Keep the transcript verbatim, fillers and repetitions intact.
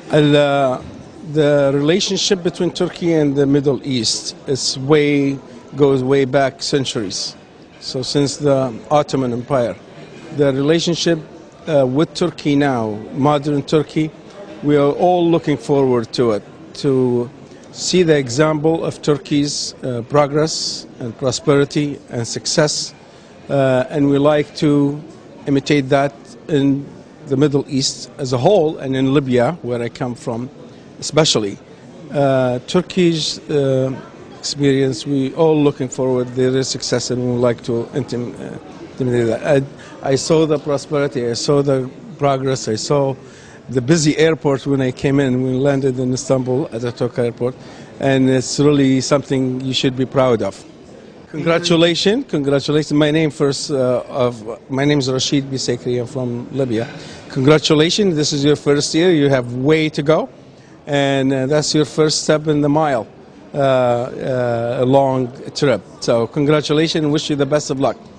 Uh, the relationship between Turkey and the Middle East is way goes way back centuries. So since the Ottoman Empire, the relationship uh, with Turkey now, modern Turkey, we are all looking forward to it, to see the example of Turkey's uh, progress and prosperity and success, uh, and we like to imitate that in the Middle East as a whole, and in Libya, where I come from, especially. Uh, Turkey's uh, experience, we all looking forward to their success, and we would like to intim uh, intimidate that. I, I saw the prosperity, I saw the progress, I saw the busy airport when I came in. We landed in Istanbul at Atatürk Airport, and it's really something you should be proud of. Congratulations, congratulations. My name first, uh, of, my name is Rashid Bisekri, I'm from Libya. Congratulations, this is your first year, you have way to go, and uh, that's your first step in the mile, uh, uh, a long trip. So congratulations, wish you the best of luck.